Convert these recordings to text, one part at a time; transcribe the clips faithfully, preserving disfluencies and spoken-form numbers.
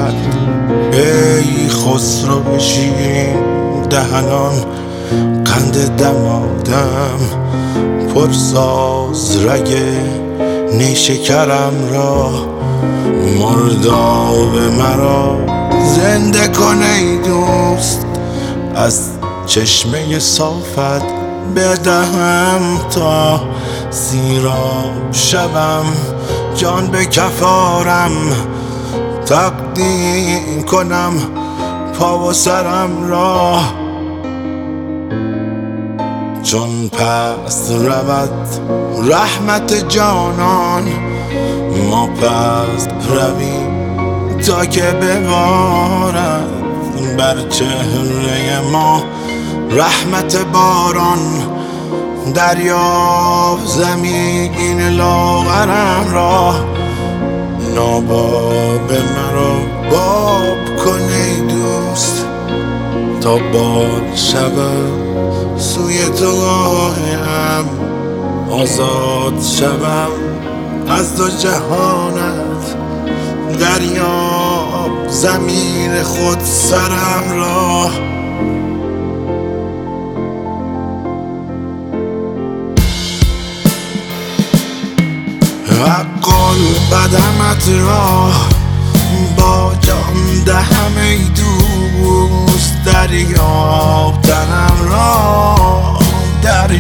شود. ای خسرو شیرین دهنان، قند دمادم پرساز رگ نیشکرم را. مرداب مرا زنده کن ای دوست، از چشمه صافت بدهم تا سیراب شوم. جان به کفارم تقدیم کنم پا و سرم را. چون پس رود رحمت جانان، ما پس رویم تا که ببارد بر چهره ما رحمت باران. دریاب زمین لاغرم را، ناباب مرا باب کن ای دوست، تا باد شوم سوی تو راهم. آزاد شوم از دو جهانت، دریاب زمین خود سرم را. حق قدمت را با جان دهم ای دوست، دریاب تنم را،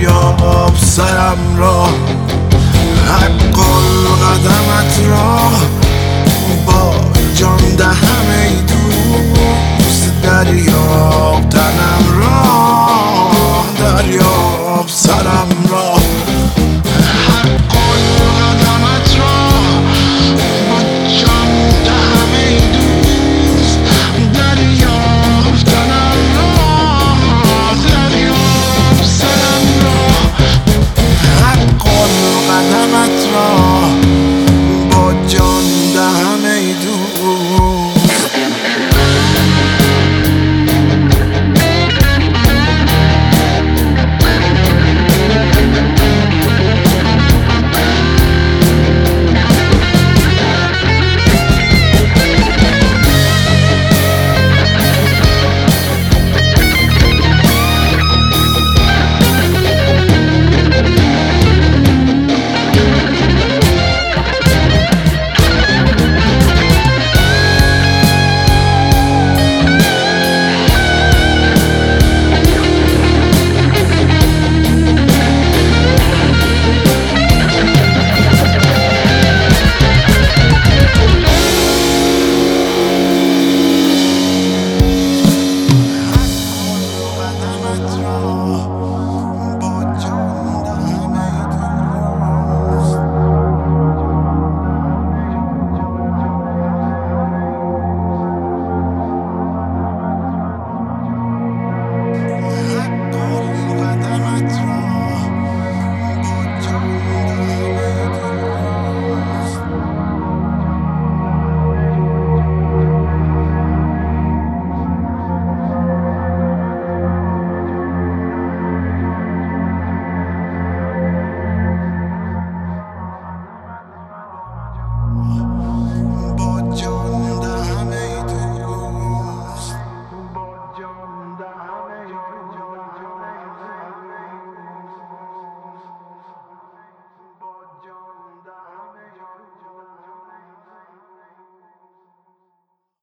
دریاب سرم را. حق قدمت را